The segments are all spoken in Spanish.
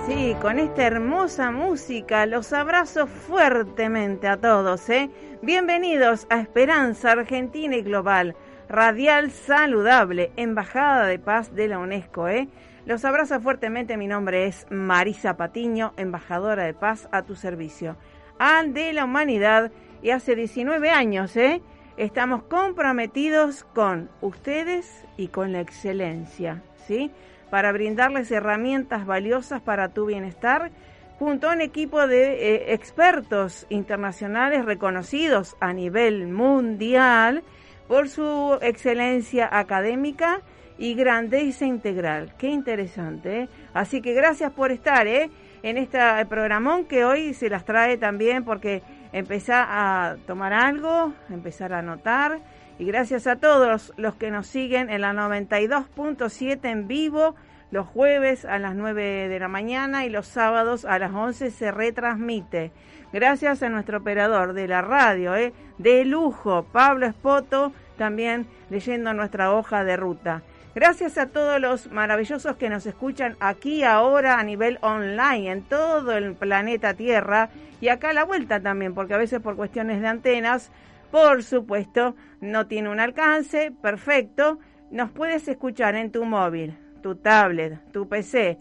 Sí, con esta hermosa música los abrazo fuertemente a todos, ¿eh? Bienvenidos a Esperanza Argentina y Global, Radial Saludable, Embajada de Paz de la UNESCO, ¿eh? Los abrazo fuertemente, mi nombre es Marisa Patiño, embajadora de paz a tu servicio, de la humanidad, y hace 19 años, estamos comprometidos con ustedes y con la excelencia, ¿sí? Para brindarles herramientas valiosas para tu bienestar, junto a un equipo de expertos internacionales reconocidos a nivel mundial por su excelencia académica y grandeza integral. Qué interesante, ¿eh? Así que gracias por estar en este programón que hoy se las trae también, porque empezar a tomar algo, empezar a anotar. Y gracias a todos los que nos siguen en la 92.7 en vivo, los jueves a las 9 de la mañana y los sábados a las 11 se retransmite. Gracias a nuestro operador de la radio, de lujo, Pablo Espoto, también leyendo nuestra hoja de ruta. Gracias a todos los maravillosos que nos escuchan aquí ahora a nivel online, en todo el planeta Tierra, y acá a la vuelta también, porque a veces por cuestiones de antenas, por supuesto, no tiene un alcance perfecto. Nos puedes escuchar en tu móvil, tu tablet, tu PC,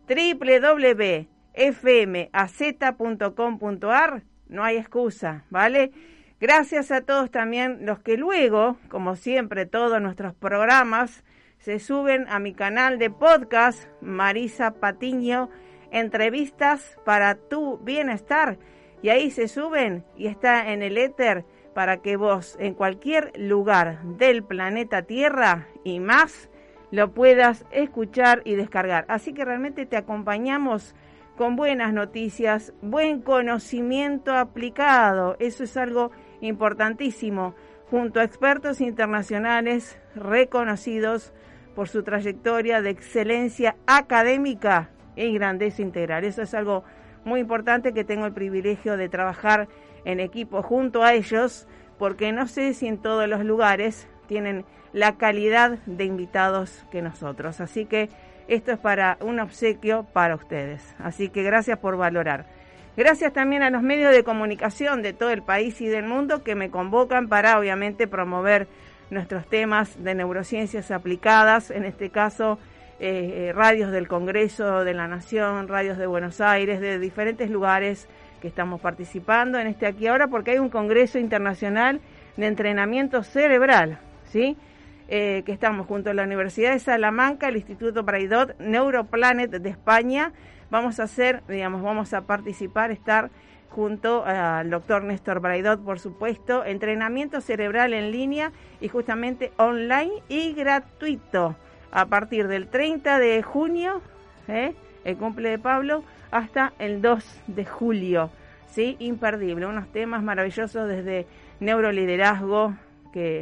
www.fmaz.com.ar, no hay excusa, ¿vale? Gracias a todos también los que luego, como siempre, todos nuestros programas se suben a mi canal de podcast, Marisa Patiño, entrevistas para tu bienestar, y ahí se suben y está en el éter para que vos en cualquier lugar del planeta Tierra y más lo puedas escuchar y descargar. Así que realmente te acompañamos con buenas noticias, buen conocimiento aplicado, eso es algo importantísimo, junto a expertos internacionales reconocidos por su trayectoria de excelencia académica y grandeza integral. Eso es algo muy importante, que tengo el privilegio de trabajar en equipo junto a ellos, porque no sé si en todos los lugares tienen la calidad de invitados que nosotros. Así que esto es para un obsequio para ustedes. Así que gracias por valorar. Gracias también a los medios de comunicación de todo el país y del mundo que me convocan para, obviamente, promover nuestros temas de neurociencias aplicadas, en este caso radios del Congreso de la Nación, radios de Buenos Aires, de diferentes lugares que estamos participando en este aquí ahora, porque hay un Congreso Internacional de Entrenamiento Cerebral, ¿sí? Que estamos junto a la Universidad de Salamanca, el Instituto Braidot, Neuroplanet de España. Vamos a participar, estar junto al doctor Néstor Braidot, por supuesto, entrenamiento cerebral en línea y justamente online y gratuito, a partir del 30 de junio, el cumple de Pablo, hasta el 2 de julio, ¿sí? Imperdible, unos temas maravillosos desde neuroliderazgo, que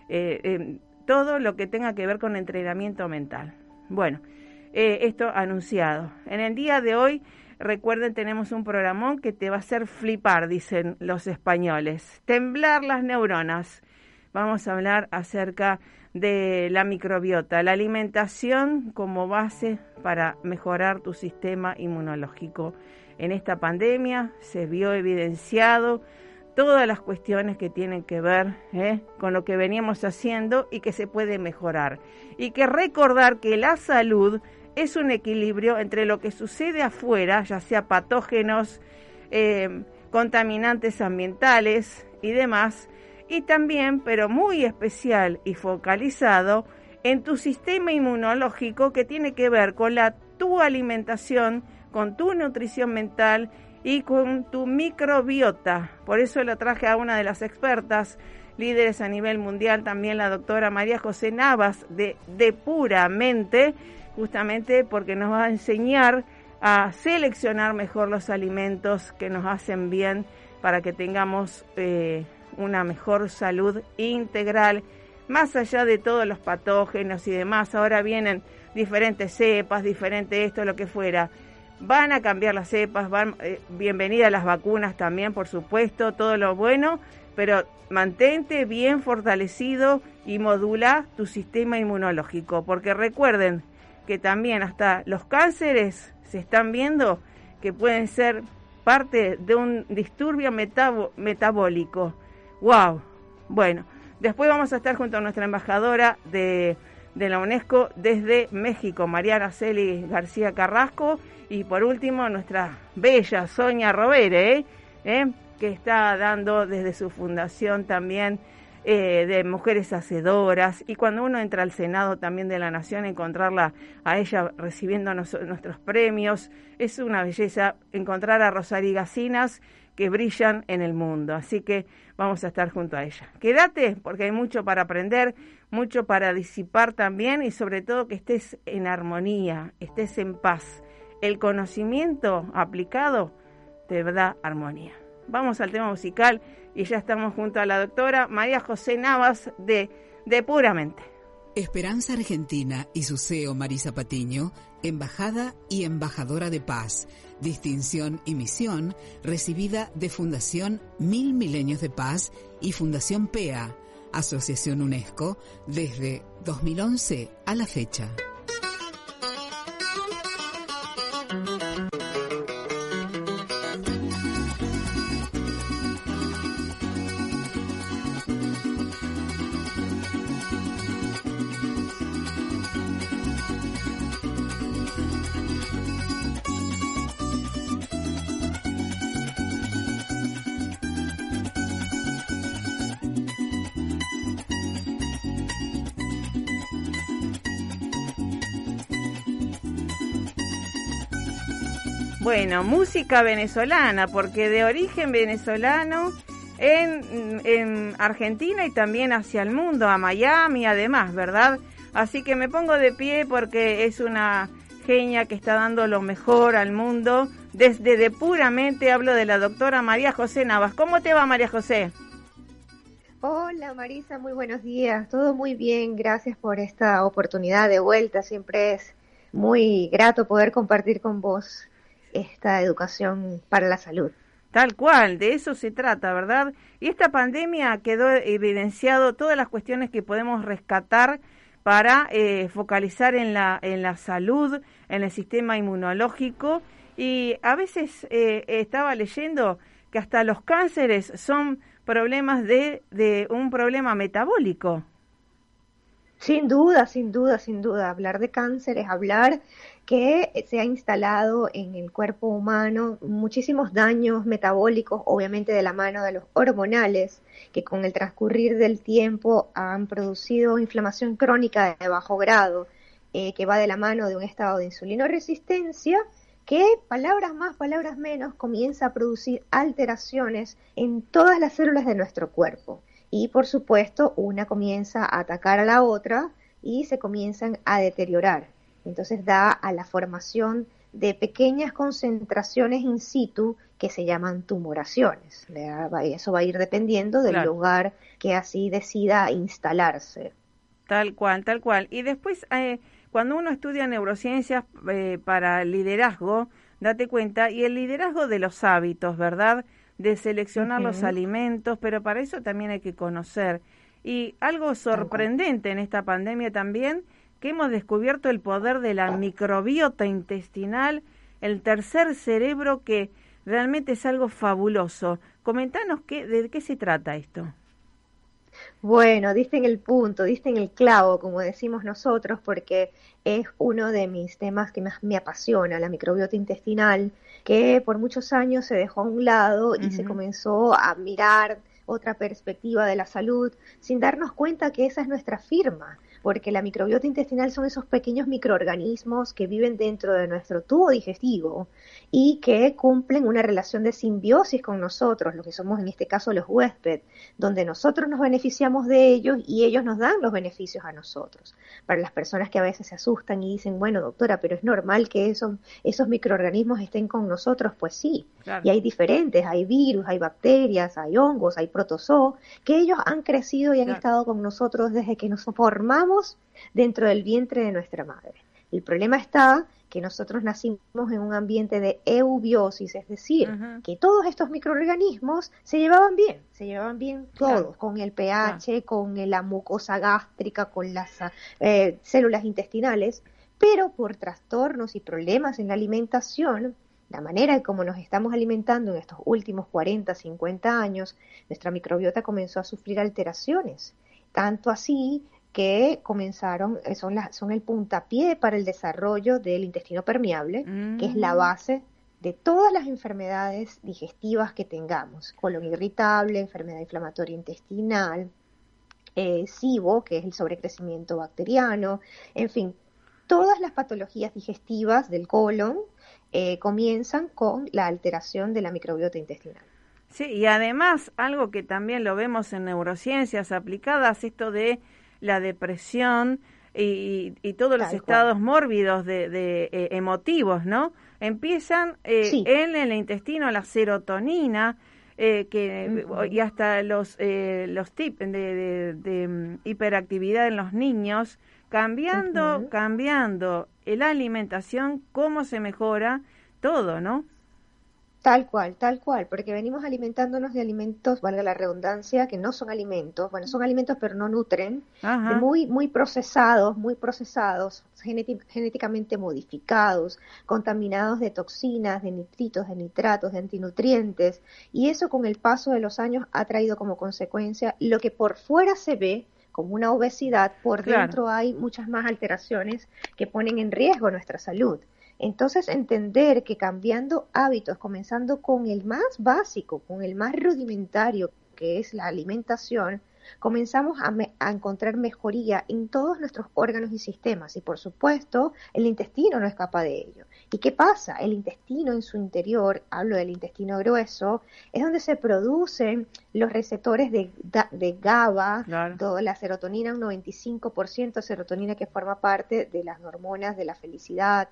todo lo que tenga que ver con entrenamiento mental. Bueno, esto anunciado. En el día de hoy, recuerden, tenemos un programón que te va a hacer flipar, dicen los españoles. Temblar las neuronas. Vamos a hablar acerca de la microbiota, la alimentación como base para mejorar tu sistema inmunológico. En esta pandemia se vio evidenciado todas las cuestiones que tienen que ver con lo que veníamos haciendo y que se puede mejorar. Y que recordar que la salud es un equilibrio entre lo que sucede afuera, ya sea patógenos, contaminantes ambientales y demás, y también, pero muy especial y focalizado, en tu sistema inmunológico, que tiene que ver con tu alimentación, con tu nutrición mental y con tu microbiota. Por eso lo traje a una de las expertas, líderes a nivel mundial, también la doctora María José Navas de Puramente, justamente porque nos va a enseñar a seleccionar mejor los alimentos que nos hacen bien para que tengamos una mejor salud integral, más allá de todos los patógenos y demás. Ahora vienen diferentes cepas, diferente esto, lo que fuera. Van a cambiar las cepas, bienvenidas las vacunas también, por supuesto, todo lo bueno, pero mantente bien fortalecido y modula tu sistema inmunológico, porque recuerden que también hasta los cánceres se están viendo que pueden ser parte de un disturbio metabólico. ¡Wow! Bueno, después vamos a estar junto a nuestra embajadora de la UNESCO desde México, María Araceli García Carrasco, y por último nuestra bella Sonia Rovere, que está dando desde su fundación también de Mujeres Hacedoras, y cuando uno entra al Senado también de la Nación, encontrarla a ella recibiendo nuestros premios, es una belleza encontrar a Rosario Gacinas que brillan en el mundo, así que vamos a estar junto a ella. Quédate, porque hay mucho para aprender, mucho para disipar también, y sobre todo que estés en armonía, estés en paz. El conocimiento aplicado te da armonía. Vamos al tema musical y ya estamos junto a la doctora María José Navas de Puramente. Esperanza Argentina y su CEO Marisa Patiño, embajada y embajadora de paz, distinción y misión recibida de Fundación 1000 Milenios de Paz y Fundación PEA, Asociación UNESCO, desde 2011 a la fecha. Bueno, música venezolana, porque de origen venezolano en Argentina y también hacia el mundo, a Miami además, ¿verdad? Así que me pongo de pie porque es una genia que está dando lo mejor al mundo. Desde de Puramente hablo de la doctora María José Navas. ¿Cómo te va, María José? Hola Marisa, muy buenos días. Todo muy bien, gracias por esta oportunidad de vuelta. Siempre es muy grato poder compartir con vos esta educación para la salud. Tal cual, de eso se trata, ¿verdad? Y esta pandemia quedó evidenciado todas las cuestiones que podemos rescatar para focalizar en la salud, en el sistema inmunológico, y a veces estaba leyendo que hasta los cánceres son problemas de un problema metabólico. Sin duda, sin duda, sin duda. Hablar de cáncer es hablar que se ha instalado en el cuerpo humano muchísimos daños metabólicos, obviamente de la mano de los hormonales, que con el transcurrir del tiempo han producido inflamación crónica de bajo grado, que va de la mano de un estado de insulinoresistencia, que palabras más, palabras menos, comienza a producir alteraciones en todas las células de nuestro cuerpo. Y por supuesto, una comienza a atacar a la otra y se comienzan a deteriorar. Entonces da a la formación de pequeñas concentraciones in situ que se llaman tumoraciones. Eso va a ir dependiendo del lugar que así decida instalarse. Tal cual, tal cual. Y después, cuando uno estudia neurociencias para liderazgo, date cuenta, y el liderazgo de los hábitos, ¿verdad?, de seleccionar los alimentos, pero para eso también hay que conocer. Y algo sorprendente en esta pandemia también, que hemos descubierto el poder de la microbiota intestinal, el tercer cerebro, que realmente es algo fabuloso. Comentanos de qué se trata esto. Bueno, diste en el punto, diste en el clavo, como decimos nosotros, porque es uno de mis temas que más me apasiona, la microbiota intestinal, que por muchos años se dejó a un lado y se comenzó a mirar otra perspectiva de la salud, sin darnos cuenta que esa es nuestra firma, porque la microbiota intestinal son esos pequeños microorganismos que viven dentro de nuestro tubo digestivo y que cumplen una relación de simbiosis con nosotros, lo que somos en este caso los huéspedes, donde nosotros nos beneficiamos de ellos y ellos nos dan los beneficios a nosotros. Para las personas que a veces se asustan y dicen, bueno, doctora, pero es normal que esos microorganismos estén con nosotros, pues sí, claro. Y hay diferentes, hay virus, hay bacterias, hay hongos, hay protozoo, que ellos han crecido y han estado con nosotros desde que nos formamos dentro del vientre de nuestra madre. El problema está que nosotros nacimos en un ambiente de eubiosis, es decir, que todos estos microorganismos se llevaban bien todos, con el pH, con la mucosa gástrica, con las células intestinales, pero por trastornos y problemas en la alimentación, la manera en cómo nos estamos alimentando en estos últimos 40, 50 años, nuestra microbiota comenzó a sufrir alteraciones, tanto así que comenzaron, son el puntapié para el desarrollo del intestino permeable, que es la base de todas las enfermedades digestivas que tengamos, colon irritable, enfermedad inflamatoria intestinal, SIBO, que es el sobrecrecimiento bacteriano, en fin, todas las patologías digestivas del colon comienzan con la alteración de la microbiota intestinal. Sí, y además, algo que también lo vemos en neurociencias aplicadas, esto de la depresión y todos los estados mórbidos de emotivos, ¿no? Empiezan Sí. en el intestino la serotonina, y hasta los tips de hiperactividad en los niños, cambiando la alimentación, cómo se mejora todo, ¿no? Tal cual, porque venimos alimentándonos de alimentos, valga la redundancia, que no son alimentos, bueno, son alimentos pero no nutren, de muy procesados, genéticamente modificados, contaminados de toxinas, de nitritos, de nitratos, de antinutrientes, y eso con el paso de los años ha traído como consecuencia lo que por fuera se ve como una obesidad, por dentro hay muchas más alteraciones que ponen en riesgo nuestra salud. Entonces, entender que cambiando hábitos, comenzando con el más básico, con el más rudimentario, que es la alimentación, comenzamos a encontrar mejoría en todos nuestros órganos y sistemas. Y, por supuesto, el intestino no escapa de ello. ¿Y qué pasa? El intestino en su interior, hablo del intestino grueso, es donde se producen los receptores de GABA, la serotonina, un 95% de serotonina que forma parte de las hormonas de la felicidad.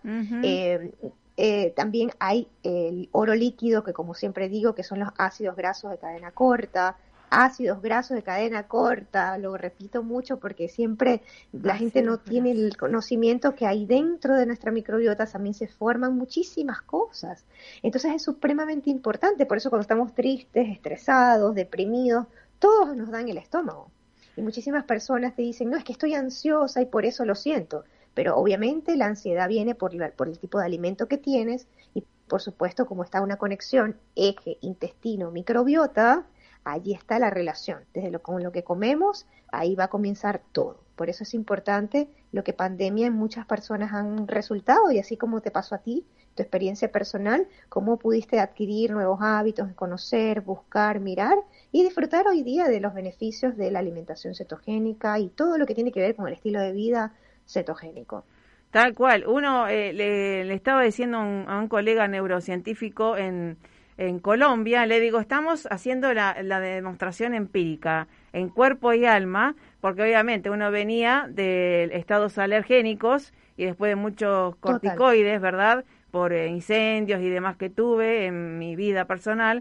También hay el oro líquido, que como siempre digo, que son los ácidos grasos de cadena corta. Ácidos grasos de cadena corta, lo repito mucho porque siempre la gente no tiene el conocimiento que ahí dentro de nuestra microbiota también se forman muchísimas cosas. Entonces es supremamente importante, por eso cuando estamos tristes, estresados, deprimidos, todos nos dan el estómago. Y muchísimas personas te dicen, no, es que estoy ansiosa y por eso lo siento. Pero obviamente la ansiedad viene por el tipo de alimento que tienes y por supuesto como está una conexión eje intestino-microbiota, allí está la relación, con lo que comemos, ahí va a comenzar todo. Por eso es importante lo que pandemia en muchas personas han resultado, y así como te pasó a ti, tu experiencia personal, cómo pudiste adquirir nuevos hábitos, conocer, buscar, mirar y disfrutar hoy día de los beneficios de la alimentación cetogénica y todo lo que tiene que ver con el estilo de vida cetogénico. Tal cual. Uno le estaba diciendo a un colega neurocientífico en Colombia, le digo, estamos haciendo la demostración empírica en cuerpo y alma, porque obviamente uno venía de estados alergénicos y después de muchos corticoides, ¿verdad?, por incendios y demás que tuve en mi vida personal,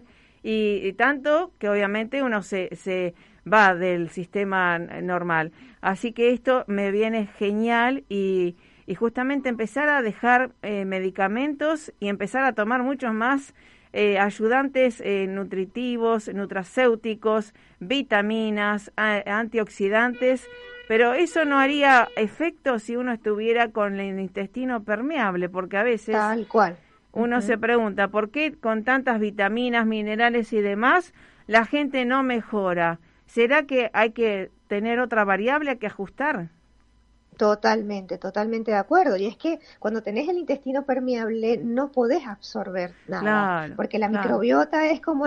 y tanto que obviamente uno se va del sistema normal. Así que esto me viene genial y justamente empezar a dejar medicamentos y empezar a tomar muchos más ayudantes nutritivos, nutracéuticos, vitaminas, antioxidantes, pero eso no haría efecto si uno estuviera con el intestino permeable, porque a veces uno se pregunta, ¿por qué con tantas vitaminas, minerales y demás la gente no mejora? ¿Será que hay que tener otra variable que ajustar? Totalmente de acuerdo. Y es que cuando tenés el intestino permeable no podés absorber nada, porque la microbiota es como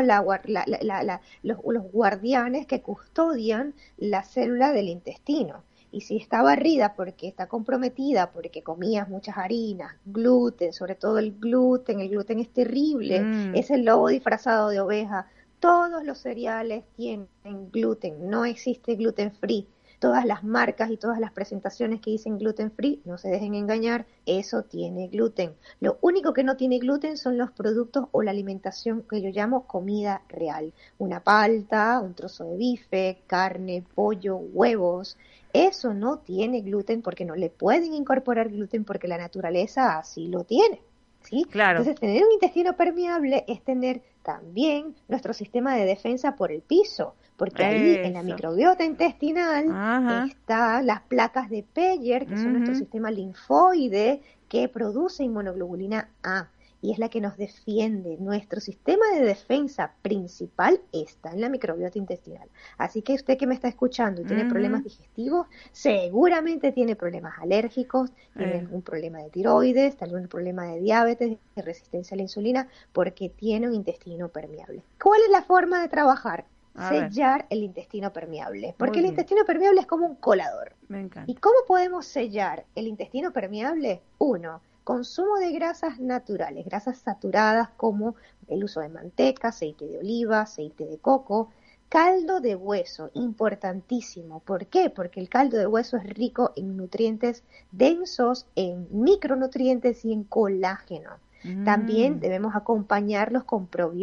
los guardianes que custodian la célula del intestino. Y si está barrida porque está comprometida, porque comías muchas harinas, gluten, sobre todo el gluten es terrible, es el lobo disfrazado de oveja. Todos los cereales tienen gluten, no existe gluten free. Todas las marcas y todas las presentaciones que dicen gluten free, no se dejen engañar, eso tiene gluten. Lo único que no tiene gluten son los productos o la alimentación que yo llamo comida real. Una palta, un trozo de bife, carne, pollo, huevos. Eso no tiene gluten porque no le pueden incorporar gluten porque la naturaleza así lo tiene. ¿Sí? Claro. Entonces, tener un intestino permeable es tener también nuestro sistema de defensa por el piso, porque ahí en la Eso. microbiota intestinal Ajá. están las placas de Peyer, que son nuestro Ujú. sistema linfoide que produce inmunoglobulina A y es la que nos defiende. Nuestro sistema de defensa principal está en la microbiota intestinal. Así que usted que me está escuchando y tiene problemas Ujú. digestivos, seguramente tiene problemas alérgicos, tiene Eh, algún problema de tiroides, tal vez un problema de diabetes, de resistencia a la insulina, porque tiene un intestino permeable. ¿Cuál es la forma de trabajar? a ver, Sellar el intestino permeable, muy porque el bien, intestino permeable es como un colador. me ¿Y encanta. cómo podemos sellar el intestino permeable? Uno, consumo de grasas naturales, grasas saturadas como el uso de manteca, aceite de oliva, aceite de coco, caldo de hueso, importantísimo. ¿Por qué? Porque el caldo de hueso es rico en nutrientes densos, en micronutrientes y en colágeno. También Mm, debemos acompañarlos con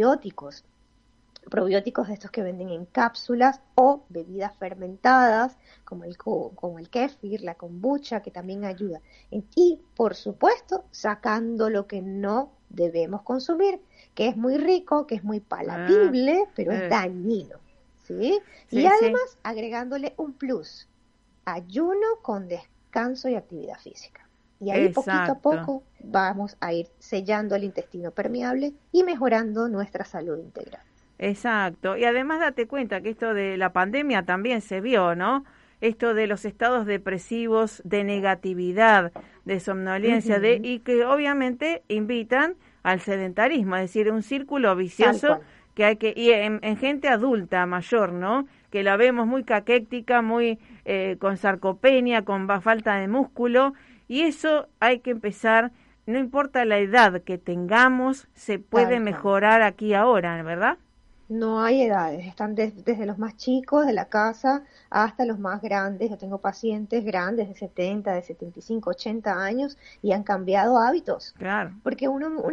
probióticos de estos que venden en cápsulas o bebidas fermentadas como el kéfir, la kombucha, que también ayuda. Y, por supuesto, sacando lo que no debemos consumir, que es muy rico, que es muy ah, palatible, pero es eso. dañino, ¿sí? Y Sí, sí, además agregándole un plus, ayuno con descanso y actividad física. Y ahí poquito a exacto. poco vamos a ir sellando el intestino permeable y mejorando nuestra salud integral. Exacto. Y además date cuenta que esto de la pandemia también se vio, ¿no? Esto de los estados depresivos, de negatividad, de somnolencia, Ujú, y que obviamente invitan al sedentarismo, es decir, un círculo tal vicioso cual. que hay que, y en gente adulta, mayor, ¿no? Que la vemos muy caquéctica, muy con sarcopenia, con falta de músculo, y eso hay que empezar, no importa la edad que tengamos, se puede Tal cual. mejorar aquí ahora, ¿verdad? No hay edades, están desde los más chicos de la casa hasta los más grandes. Yo tengo pacientes grandes de 70, de 75, 80 años y han cambiado hábitos. Claro, Porque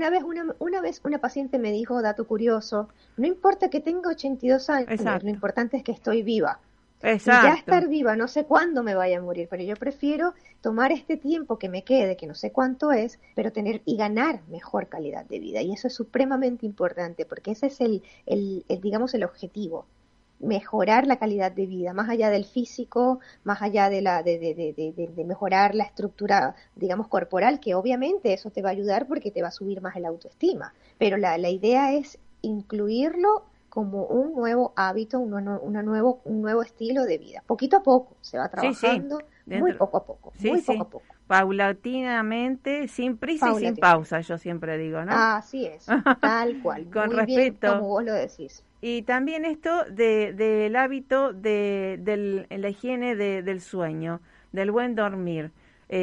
una vez una paciente me dijo, dato curioso, no importa que tenga 82 años, lo exacto, importante es que estoy viva. Y ya exacto. estar viva, no sé cuándo me vaya a morir, pero yo prefiero tomar este tiempo que me quede, que no sé cuánto es, pero tener y ganar mejor calidad de vida. Y eso es supremamente importante, porque ese es digamos, el objetivo, mejorar la calidad de vida, más allá del físico, más allá de mejorar la estructura, digamos, corporal, que obviamente eso te va a ayudar porque te va a subir más el autoestima. Pero la idea es incluirlo como un nuevo hábito, un nuevo estilo de vida. Poquito a poco, se va Sí, sí, trabajando muy dentro, poco a poco, sí, muy poco sí, a poco, paulatinamente, sin prisa y sin paulatinamente. pausa, yo siempre digo, ¿no? Así es, tal cual, Con muy bien como respeto. vos lo decís. Y también esto del hábito la higiene del sueño, del buen dormir,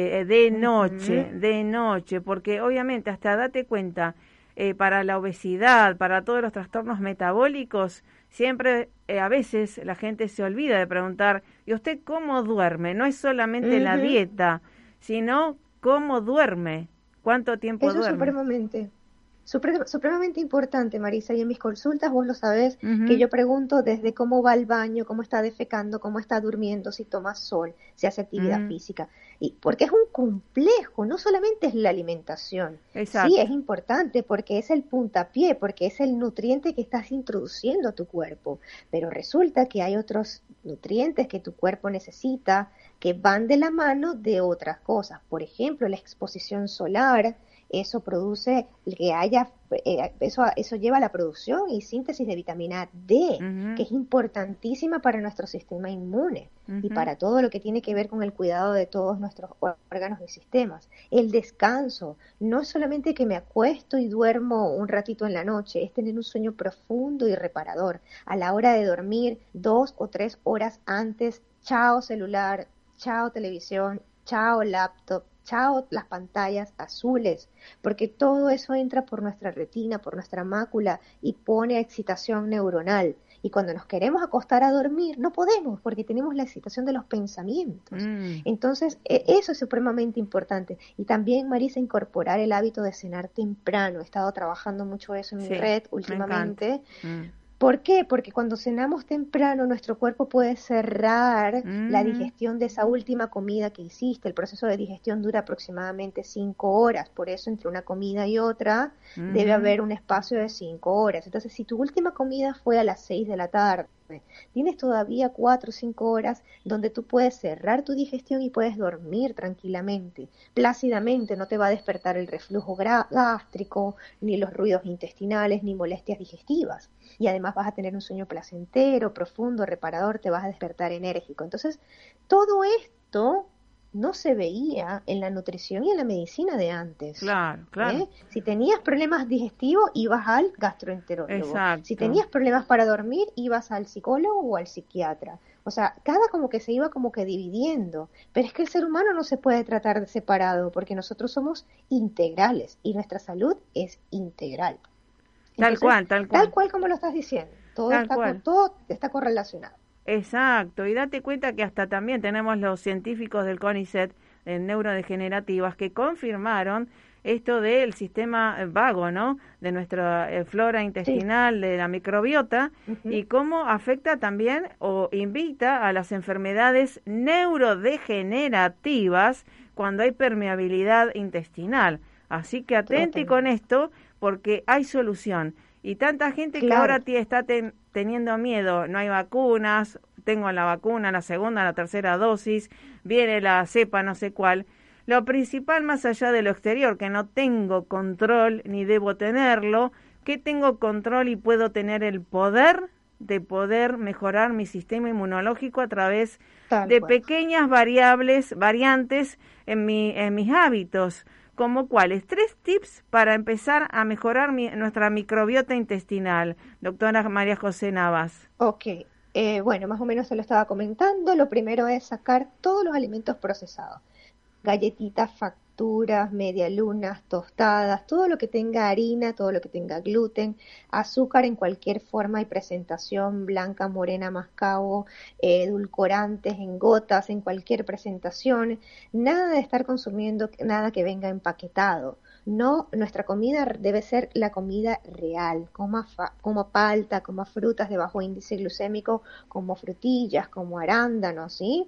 Ujú. de noche, porque obviamente hasta date cuenta, para la obesidad, para todos los trastornos metabólicos, siempre a veces la gente se olvida de preguntar, ¿y usted cómo duerme? No es solamente la Ujú. dieta, sino cómo duerme, cuánto tiempo Eso es duerme. supremamente importante, Marisa, y en mis consultas vos lo sabés que Ujú, yo pregunto desde cómo va al baño, cómo está defecando, cómo está durmiendo, si toma sol, si hace actividad ujú, física. Y porque es un complejo, no solamente es la alimentación. Sí, es exacto. importante porque es el puntapié, porque es el nutriente que estás introduciendo a tu cuerpo, pero resulta que hay otros nutrientes que tu cuerpo necesita que van de la mano de otras cosas. Por ejemplo, la exposición solar, eso produce que haya, eso lleva a la producción y síntesis de vitamina D, que Ujú, es importantísima para nuestro sistema inmune y ujú. para todo lo que tiene que ver con el cuidado de todos nuestros órganos y sistemas. El descanso, no es solamente que me acuesto y duermo un ratito en la noche, es tener un sueño profundo y reparador. A la hora de dormir, 2 o 3 horas antes, chao celular, chao televisión, chao laptop, chao las pantallas azules, porque todo eso entra por nuestra retina, por nuestra mácula y pone excitación neuronal. Y cuando nos queremos acostar a dormir, no podemos porque tenemos la excitación de los pensamientos. Mm, Entonces, eso es supremamente importante. Y también, Marisa, incorporar el hábito de cenar temprano. He estado trabajando mucho eso en mi sí, red me encanta. últimamente. Mm, ¿Por qué? Porque cuando cenamos temprano, nuestro cuerpo puede cerrar la ujú, digestión de esa última comida que hiciste. El proceso de digestión dura aproximadamente 5 horas. Por eso, entre una comida y otra, debe ujú, haber un espacio de 5 horas. Entonces, si tu última comida fue a las 6 de la tarde, Tienes todavía 4 o 5 horas donde tú puedes cerrar tu digestión y puedes dormir tranquilamente, plácidamente, no te va a despertar el reflujo gástrico, ni los ruidos intestinales, ni molestias digestivas. Y además vas a tener un sueño placentero, profundo, reparador, te vas a despertar enérgico. Entonces, todo esto no se veía en la nutrición y en la medicina de antes. Claro, claro. Si tenías problemas digestivos, ibas al gastroenterólogo. Exacto. Si tenías problemas para dormir, ibas al psicólogo o al psiquiatra. O sea, cada como que se iba como que dividiendo. Pero es que el ser humano no se puede tratar de separado porque nosotros somos integrales y nuestra salud es integral. Entonces, tal cual. Tal cual como lo estás diciendo. Todo está correlacionado. Exacto, y date cuenta que hasta también tenemos los científicos del CONICET, en neurodegenerativas, que confirmaron esto del sistema vago, ¿no? De nuestra flora intestinal, de la microbiota, y cómo afecta también o invita a las enfermedades neurodegenerativas cuando hay permeabilidad intestinal. Así que atente con esto, porque hay solución. Y tanta gente que ahora está teniendo miedo, no hay vacunas, tengo la vacuna, la segunda, la tercera dosis, viene la cepa no sé cuál. Lo principal, más allá de lo exterior, que no tengo control ni debo tenerlo, que tengo control y puedo tener el poder de poder mejorar mi sistema inmunológico a través de pequeñas variantes en mis hábitos. ¿Como cuáles? 3 tips para empezar a mejorar nuestra microbiota intestinal, doctora María José Navas. Ok, bueno, más o menos se lo estaba comentando. Lo primero es sacar todos los alimentos procesados. Galletitas, facturas, medialunas, tostadas, todo lo que tenga harina, todo lo que tenga gluten, azúcar en cualquier forma y presentación, blanca, morena, mascabo, edulcorantes en gotas, en cualquier presentación, nada de estar consumiendo nada que venga empaquetado. No, nuestra comida debe ser la comida real, como palta, como frutas de bajo índice glucémico, como frutillas, como arándanos, ¿sí?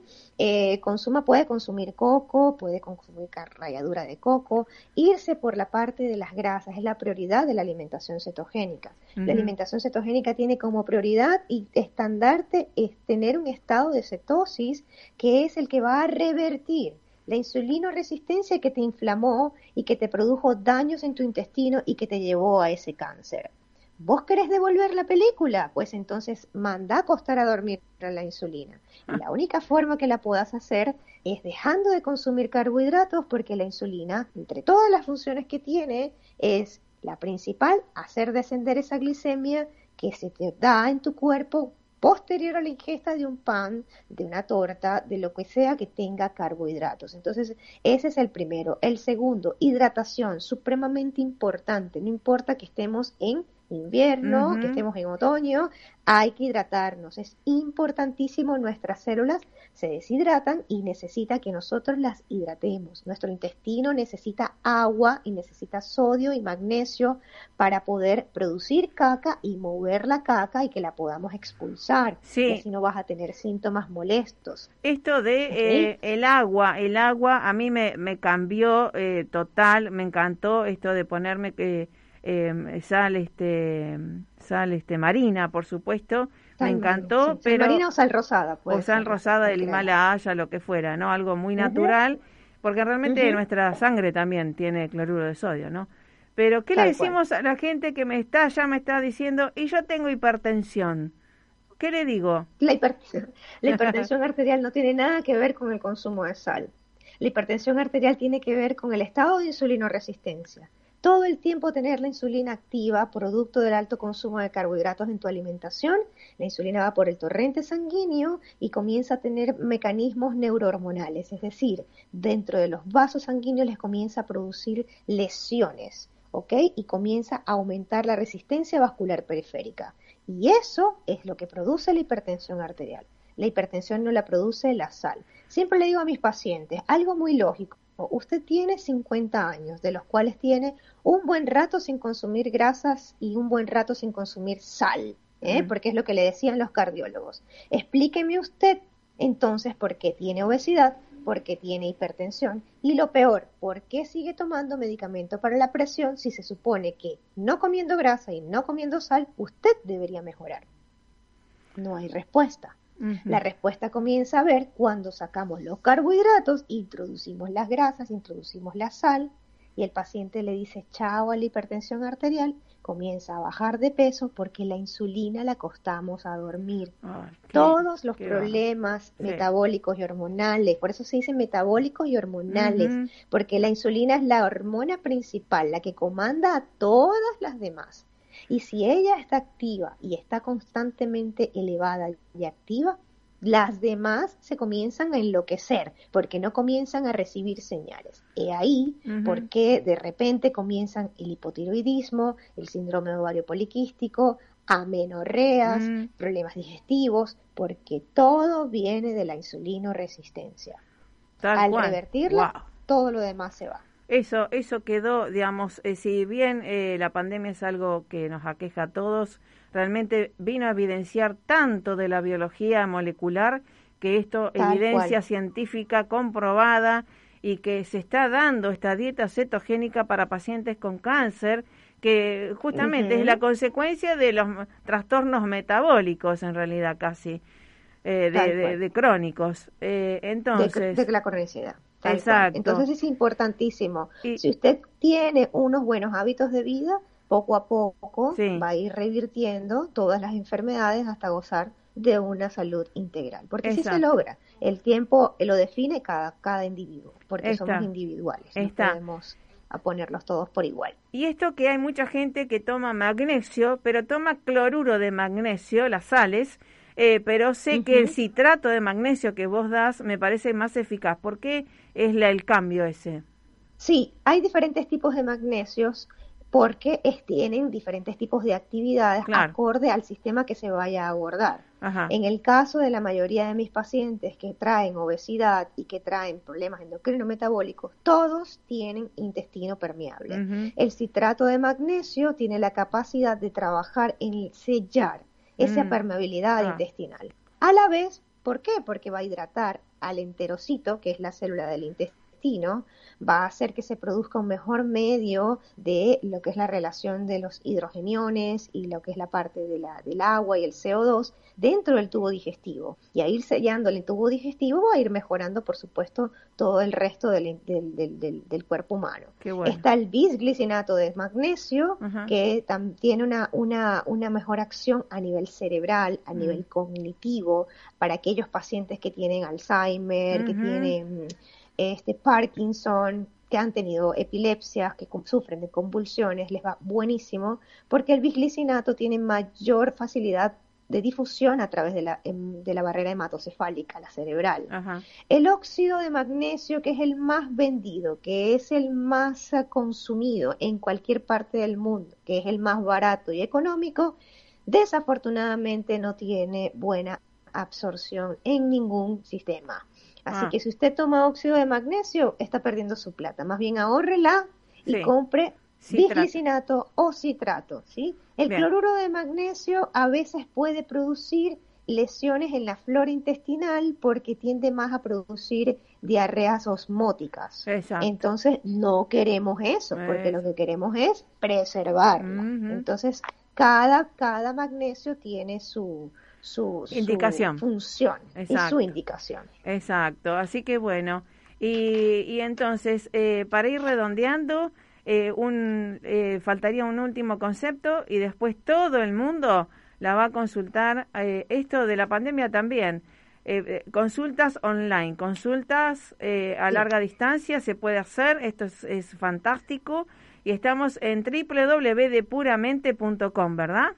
Puede consumir coco, puede consumir ralladura de coco, irse por la parte de las grasas, es la prioridad de la alimentación cetogénica. La alimentación cetogénica tiene como prioridad y estandarte es tener un estado de cetosis que es el que va a revertir la insulinoresistencia que te inflamó y que te produjo daños en tu intestino y que te llevó a ese cáncer. ¿Vos querés devolver la película? Pues entonces manda a acostar a dormir la insulina. Y la única forma que la puedas hacer es dejando de consumir carbohidratos, porque la insulina, entre todas las funciones que tiene, es la principal, hacer descender esa glicemia que se te da en tu cuerpo posterior a la ingesta de un pan, de una torta, de lo que sea que tenga carbohidratos. Entonces, ese es el primero. El segundo, hidratación, supremamente importante. No importa que estemos en invierno, que estemos en otoño, hay que hidratarnos. Es importantísimo, nuestras células se deshidratan y necesita que nosotros las hidratemos. Nuestro intestino necesita agua y necesita sodio y magnesio para poder producir caca y mover la caca y que la podamos expulsar. Sí. Y así no vas a tener síntomas molestos. Esto de el agua a mí me cambió total, me encantó esto de ponerme sal marina, por supuesto, me encantó, pero sal marina o sal rosada, o sal rosada del Himalaya, lo que fuera, ¿no? Algo muy natural, porque realmente nuestra sangre también tiene cloruro de sodio, ¿no? Pero ¿qué le decimos a la gente que ya me está diciendo, y yo tengo hipertensión? ¿Qué le digo? La hipertensión arterial no tiene nada que ver con el consumo de sal. La hipertensión arterial tiene que ver con el estado de insulinoresistencia. Todo el tiempo tener la insulina activa, producto del alto consumo de carbohidratos en tu alimentación, la insulina va por el torrente sanguíneo y comienza a tener mecanismos neurohormonales, es decir, dentro de los vasos sanguíneos les comienza a producir lesiones, ¿ok? Y comienza a aumentar la resistencia vascular periférica. Y eso es lo que produce la hipertensión arterial. La hipertensión no la produce la sal. Siempre le digo a mis pacientes, algo muy lógico. Usted tiene 50 años, de los cuales tiene un buen rato sin consumir grasas y un buen rato sin consumir sal, porque es lo que le decían los cardiólogos. Explíqueme usted entonces por qué tiene obesidad, por qué tiene hipertensión y lo peor, por qué sigue tomando medicamento para la presión si se supone que no comiendo grasa y no comiendo sal, usted debería mejorar. no hay respuesta. Ujú. La respuesta comienza a ver cuando sacamos los carbohidratos, introducimos las grasas, introducimos la sal, y el paciente le dice chao a la hipertensión arterial, comienza a bajar de peso porque la insulina la acostamos a dormir. Ay, Todos los qué problemas Sí. metabólicos y hormonales, por eso se dice metabólicos y hormonales, Ujú. porque la insulina es la hormona principal, la que comanda a todas las demás. Y si ella está activa y está constantemente elevada y activa, las demás se comienzan a enloquecer porque no comienzan a recibir señales. He ahí Ujú. porque de repente comienzan el hipotiroidismo, el síndrome de ovario poliquístico, amenorreas, Mm. problemas digestivos, porque todo viene de la insulinoresistencia. Tal Al cual. revertirla, Wow. todo lo demás se va. Eso quedó, digamos, si bien la pandemia es algo que nos aqueja a todos, realmente vino a evidenciar tanto de la biología molecular que esto, Tal evidencia cual. científica comprobada y que se está dando esta dieta cetogénica para pacientes con cáncer, que justamente es la Ujú. consecuencia de los trastornos metabólicos, en realidad casi, Tal cual. de crónicos. De Entonces, la cronicidad, tal cual. exacto. Entonces es importantísimo. Y Si usted tiene unos buenos hábitos de vida, poco a poco sí, va a ir revirtiendo todas las enfermedades hasta gozar de una salud integral. Porque si se exacto. logra, el tiempo lo define cada individuo, porque somos Está, individuales, no está. podemos a ponerlos todos por igual. Y esto que hay mucha gente que toma magnesio, pero toma cloruro de magnesio, las sales, pero sé que el Ujú. citrato de magnesio que vos das me parece más eficaz. ¿Por qué es el cambio ese? Sí, hay diferentes tipos de magnesios porque tienen diferentes tipos de actividades Claro, acorde al sistema que se vaya a abordar. ajá. En el caso de la mayoría de mis pacientes que traen obesidad y que traen problemas endocrino-metabólicos, todos tienen intestino permeable. Ujú. El citrato de magnesio tiene la capacidad de trabajar en sellar esa Mm, permeabilidad ah, intestinal. A la vez, ¿por qué? Porque va a hidratar al enterocito, que es la célula del intestino, va a hacer que se produzca un mejor medio de lo que es la relación de los hidrogeniones y lo que es la parte del agua y el CO2 dentro del tubo digestivo. Y a ir sellando el tubo digestivo va a ir mejorando, por supuesto, todo el resto del cuerpo humano. qué bueno. Está el bisglicinato de magnesio, Ajá. que tiene una mejor acción a nivel cerebral, a nivel cognitivo, para aquellos pacientes que tienen Alzheimer, que Ujú. tienen Parkinson, que han tenido epilepsias, que sufren de convulsiones, les va buenísimo, porque el bisglicinato tiene mayor facilidad de difusión a través de la barrera hematocefálica, la cerebral. Ajá. El óxido de magnesio, que es el más vendido, que es el más consumido en cualquier parte del mundo, que es el más barato y económico, desafortunadamente no tiene buena absorción en ningún sistema. Así Ah, que si usted toma óxido de magnesio, está perdiendo su plata. Más bien ahórrela y sí, compre citrato. bisglicinato o citrato, ¿sí? El Bien. cloruro de magnesio a veces puede producir lesiones en la flora intestinal porque tiende más a producir diarreas osmóticas. Exacto. Entonces no queremos eso, porque lo que queremos es preservarla. Ujú. Entonces cada magnesio tiene su Indicación. función y su Exacto. indicación. Exacto, así que bueno, y entonces, para ir redondeando, faltaría un último concepto y después todo el mundo la va a consultar. Esto de la pandemia también, consultas online, consultas a Sí. larga distancia se puede hacer, esto es fantástico y estamos en www.depuramente.com, ¿verdad?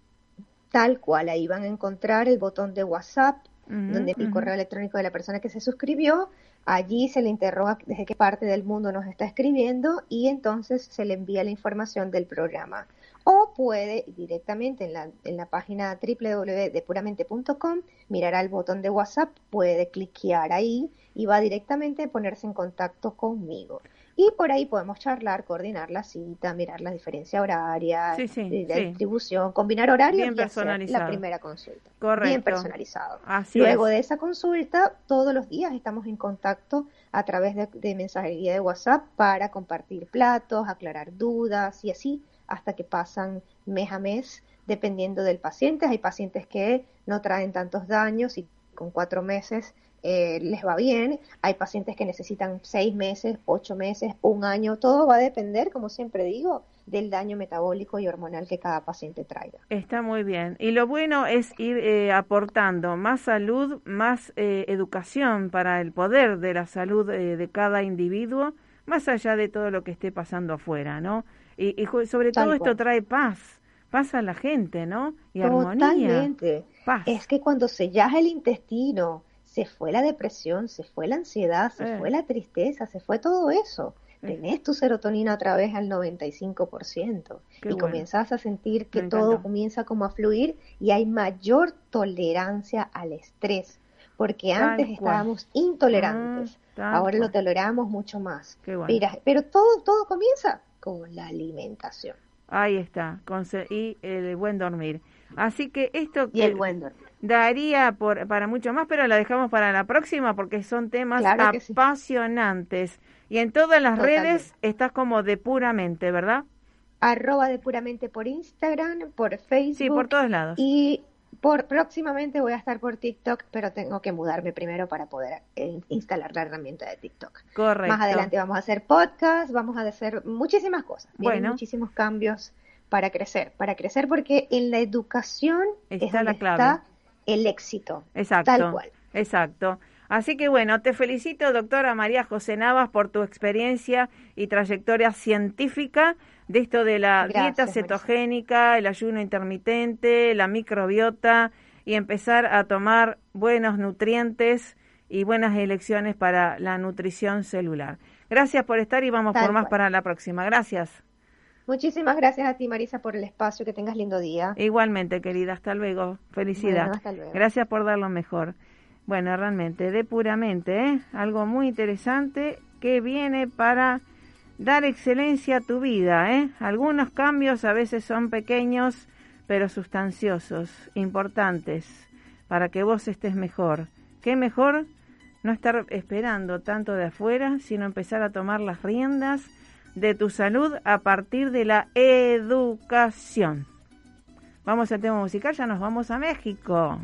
Tal cual, ahí van a encontrar el botón de WhatsApp, Ujú, donde el ujú. correo electrónico de la persona que se suscribió, allí se le interroga desde qué parte del mundo nos está escribiendo y entonces se le envía la información del programa. O puede directamente en la página www.depuramente.com, mirará el botón de WhatsApp, puede cliquear ahí y va directamente a ponerse en contacto conmigo. Y por ahí podemos charlar, coordinar la cita, mirar la diferencia horaria, Sí, sí, la sí, distribución, combinar horarios bien y hacer la personalizado. primera consulta. Bien Correcto, personalizado. así Luego es. de esa consulta, todos los días estamos en contacto a través de mensajería de WhatsApp para compartir platos, aclarar dudas y así hasta que pasan mes a mes dependiendo del paciente. Hay pacientes que no traen tantos daños y con 4 meses les va bien. Hay pacientes que necesitan 6 meses, 8 meses, 1 año. Todo va a depender, como siempre digo, del daño metabólico y hormonal que cada paciente traiga. Está muy bien. Y lo bueno es ir aportando más salud, más educación para el poder de la salud de cada individuo, más allá de todo lo que esté pasando afuera, ¿no? Y sobre todo esto trae paz a la gente, ¿no? Y armonía. Totalmente. Paz. Es que cuando sellas el intestino, se fue la depresión, se fue la ansiedad, se fue la tristeza, se fue todo eso. Tenés tu serotonina otra vez al 95%. Qué y bueno. comenzás a sentir que Me todo encantó. comienza como a fluir y hay mayor tolerancia al estrés. Porque antes estábamos intolerantes, ahora lo toleramos mucho más. Qué bueno. Pero todo comienza con la alimentación. Ahí está, y el buen dormir. Así que esto Y el buen dormir. daría para mucho más, pero la dejamos para la próxima porque son temas apasionantes. Sí. Y en todas las redes estás como de Puramente, ¿verdad? @depuramente por Instagram, por Facebook. Sí, por todos lados. Y próximamente voy a estar por TikTok, pero tengo que mudarme primero para poder instalar la herramienta de TikTok. Correcto. Más adelante vamos a hacer podcast, vamos a hacer muchísimas cosas. Vienen muchísimos cambios para crecer porque en la educación está es la donde clave. Está el éxito. Exacto. Tal cual. Exacto. Así que bueno, te felicito, doctora María José Navas, por tu experiencia y trayectoria científica de esto de la dieta cetogénica, el ayuno intermitente, la microbiota y empezar a tomar buenos nutrientes y buenas elecciones para la nutrición celular. Gracias por estar y vamos por más para la próxima. Gracias. Muchísimas gracias a ti, Marisa, por el espacio. Que tengas lindo día. Igualmente, querida. Hasta luego. Felicidad. Bueno, hasta luego. Gracias por dar lo mejor. Bueno, realmente, de Puramente, algo muy interesante que viene para dar excelencia a tu vida, Algunos cambios a veces son pequeños, pero sustanciosos, importantes, para que vos estés mejor. ¿Qué mejor? No estar esperando tanto de afuera, sino empezar a tomar las riendas de tu salud a partir de la educación. Vamos al tema musical, ya nos vamos a México.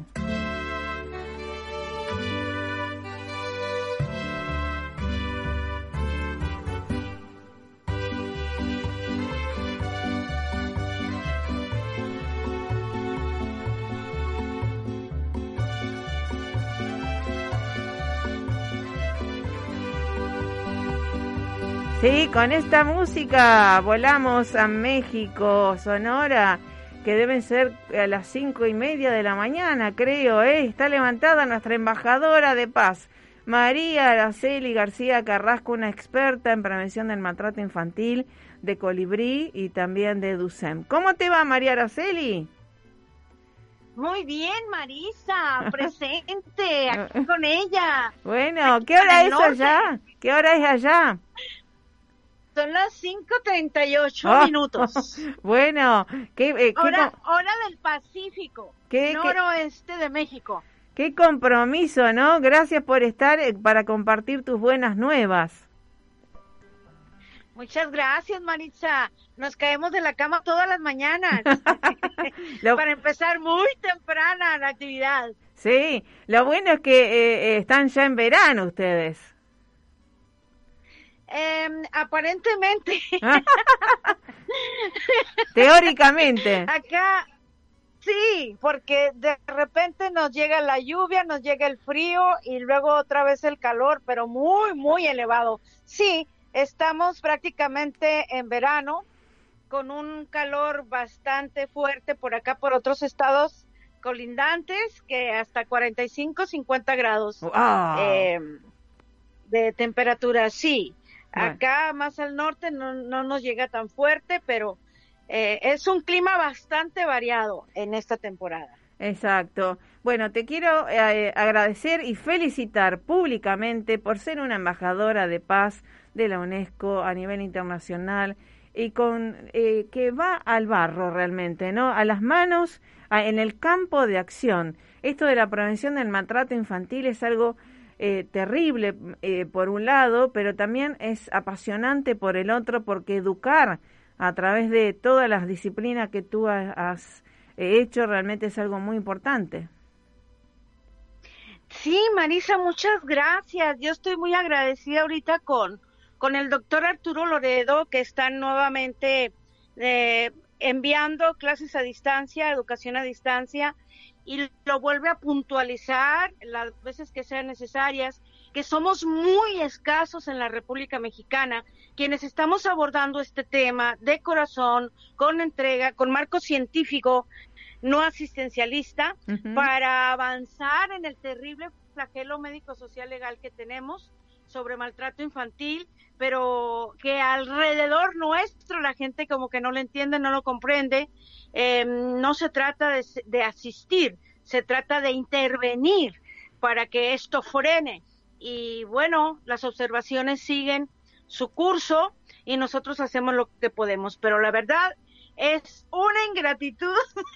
Sí, con esta música volamos a México, Sonora, que deben ser a las 5:30 de la mañana, creo, Está levantada nuestra embajadora de paz, María Araceli García Carrasco, una experta en prevención del maltrato infantil de Colibrí y también de DUCEM. ¿Cómo te va, María Araceli? Muy bien, Marisa, presente, aquí con ella. Bueno, ¿qué hora es allá? ¿Qué hora es allá? Son las 5:38 minutos. Bueno, hora del Pacífico, noroeste de México. Qué compromiso, ¿no? Gracias por estar para compartir tus buenas nuevas. Muchas gracias, Maritza. Nos caemos de la cama todas las mañanas para empezar muy temprana la actividad. Sí, lo bueno es que están ya en verano ustedes. Aparentemente. Teóricamente. Acá, sí, porque de repente nos llega la lluvia, nos llega el frío y luego otra vez el calor, pero muy, muy elevado. Sí, estamos prácticamente en verano con un calor bastante fuerte por acá, por otros estados colindantes, que hasta 45, 50 grados de temperatura, sí. Bueno. Acá más al norte no nos llega tan fuerte, pero es un clima bastante variado en esta temporada. Exacto. Bueno, te quiero agradecer y felicitar públicamente por ser una embajadora de paz de la UNESCO a nivel internacional y con que va al barro realmente, ¿no? A las manos, en el campo de acción. Esto de la prevención del maltrato infantil es algo terrible por un lado, pero también es apasionante por el otro, porque educar a través de todas las disciplinas que tú has hecho realmente es algo muy importante. Sí, Marisa, muchas gracias. Yo estoy muy agradecida ahorita con el doctor Arturo Loredo, que están nuevamente enviando clases a distancia, educación a distancia, y lo vuelve a puntualizar las veces que sean necesarias, que somos muy escasos en la República Mexicana, quienes estamos abordando este tema de corazón, con entrega, con marco científico, no asistencialista, para avanzar en el terrible flagelo médico-social legal que tenemos sobre maltrato infantil, pero que alrededor nuestro la gente como que no lo entiende, no lo comprende. No se trata de asistir, se trata de intervenir para que esto frene. Y bueno, las observaciones siguen su curso y nosotros hacemos lo que podemos, pero la verdad es una ingratitud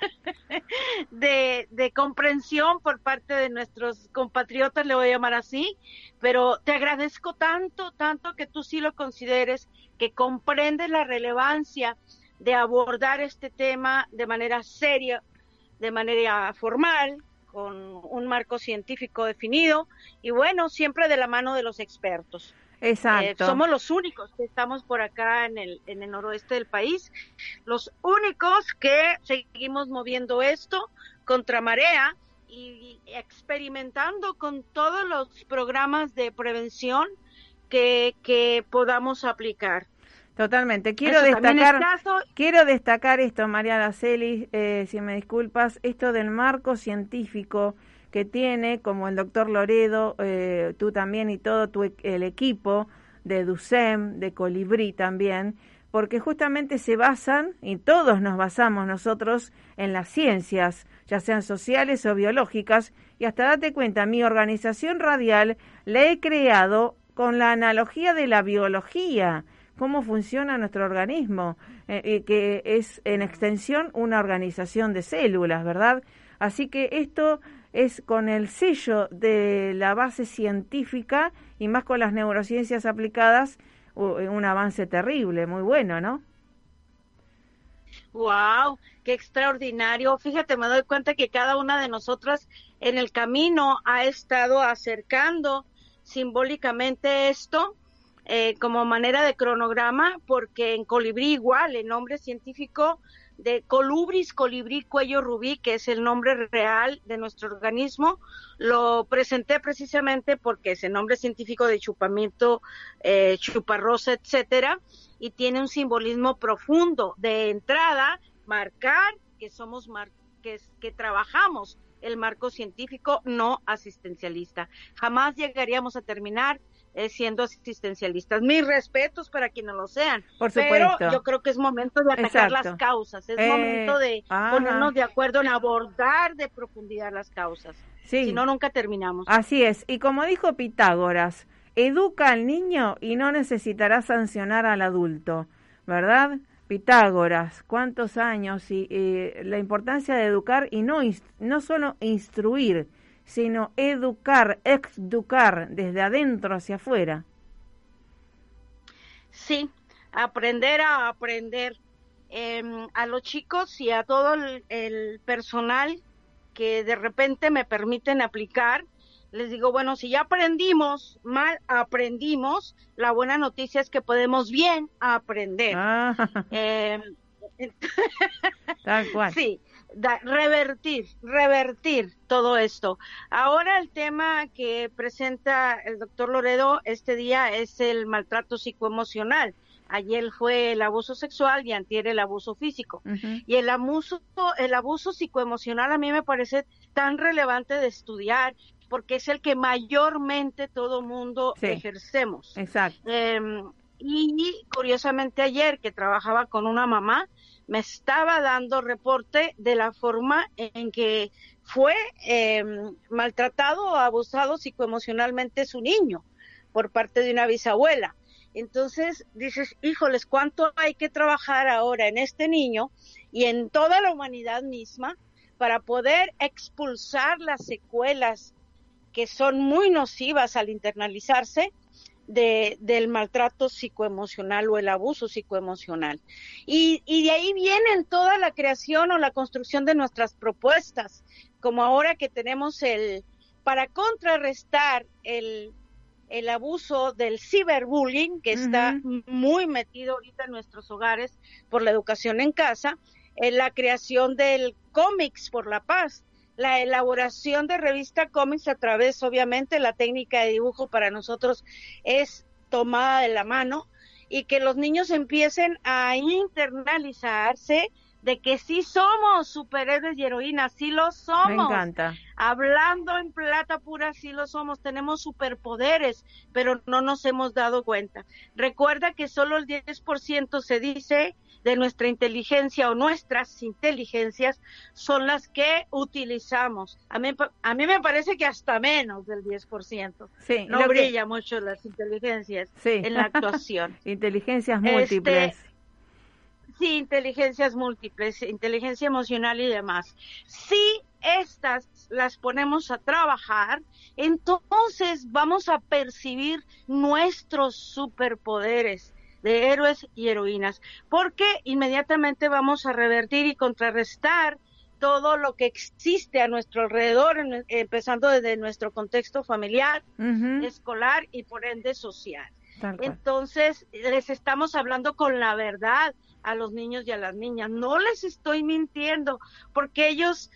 de comprensión por parte de nuestros compatriotas, le voy a llamar así, pero te agradezco tanto que tú sí lo consideres, que comprendes la relevancia de abordar este tema de manera seria, de manera formal, con un marco científico definido y bueno, siempre de la mano de los expertos. Exacto. Somos los únicos que estamos por acá en el noroeste del país, los únicos que seguimos moviendo esto contra marea y experimentando con todos los programas de prevención que podamos aplicar. Totalmente. Quiero destacar esto, María Araceli, si me disculpas, esto del marco científico que tiene, como el doctor Loredo, tú también y todo el equipo de DUCEM, de Colibrí también, porque justamente se basan, y todos nos basamos nosotros, en las ciencias, ya sean sociales o biológicas, y hasta date cuenta, mi organización radial la he creado con la analogía de la biología, cómo funciona nuestro organismo, que es en extensión una organización de células, ¿verdad? Así que esto es con el sello de la base científica y más con las neurociencias aplicadas, un avance terrible, muy bueno, ¿no? ¡Wow! ¡Qué extraordinario! Fíjate, me doy cuenta que cada una de nosotras en el camino ha estado acercando simbólicamente esto como manera de cronograma, porque en Colibrí igual, el nombre científico de Colubris, colibrí cuello rubí, que es el nombre real de nuestro organismo, lo presenté precisamente porque es el nombre científico de chupamiento, chuparrosa, etcétera, y tiene un simbolismo profundo de entrada, marcar que somos que trabajamos el marco científico no asistencialista. Jamás llegaríamos a terminar siendo asistencialistas. Mis respetos para quienes lo sean. Por supuesto. Pero yo creo que es momento de atacar las causas, es momento de ponernos de acuerdo en abordar de profundidad las causas. Sí. Si no, nunca terminamos. Así es. Y como dijo Pitágoras, educa al niño y no necesitará sancionar al adulto, ¿verdad? Pitágoras, cuántos años, y la importancia de educar y no solo instruir, sino educar, exeducar desde adentro hacia afuera. Sí, aprender a aprender. A los chicos y a todo el personal que de repente me permiten aplicar, les digo, bueno, si ya aprendimos, mal aprendimos, la buena noticia es que podemos bien aprender. Tal cual. Sí, revertir todo esto. Ahora el tema que presenta el doctor Loredo este día es el maltrato psicoemocional. Ayer fue el abuso sexual y antier el abuso físico. Y el abuso psicoemocional a mí me parece tan relevante de estudiar porque es el que mayormente todo mundo ejercemos. Exacto. Y curiosamente ayer que trabajaba con una mamá, me estaba dando reporte de la forma en que fue maltratado o abusado psicoemocionalmente su niño por parte de una bisabuela. Entonces dices, híjoles, ¿cuánto hay que trabajar ahora en este niño y en toda la humanidad misma para poder expulsar las secuelas que son muy nocivas al internalizarse del maltrato psicoemocional o el abuso psicoemocional. Y de ahí vienen toda la creación o la construcción de nuestras propuestas, como ahora que tenemos para contrarrestar el abuso del ciberbullying, que está muy metido ahorita en nuestros hogares por la educación en casa, la creación del cómics por la paz, la elaboración de revista cómics a través, obviamente, la técnica de dibujo para nosotros es tomada de la mano, y que los niños empiecen a internalizarse de que sí somos superhéroes y heroínas, sí lo somos. Me encanta. Hablando en plata pura, sí lo somos, tenemos superpoderes, pero no nos hemos dado cuenta. Recuerda que solo el 10% se dice de nuestra inteligencia o nuestras inteligencias son las que utilizamos. A mí me parece que hasta menos del 10%. Sí, no brilla mucho las inteligencias en la actuación. Inteligencias múltiples. Sí, inteligencias múltiples, inteligencia emocional y demás. Si estas las ponemos a trabajar, entonces vamos a percibir nuestros superpoderes de héroes y heroínas, porque inmediatamente vamos a revertir y contrarrestar todo lo que existe a nuestro alrededor, empezando desde nuestro contexto familiar, escolar y por ende social. Entonces, les estamos hablando con la verdad a los niños y a las niñas. No les estoy mintiendo, porque ellos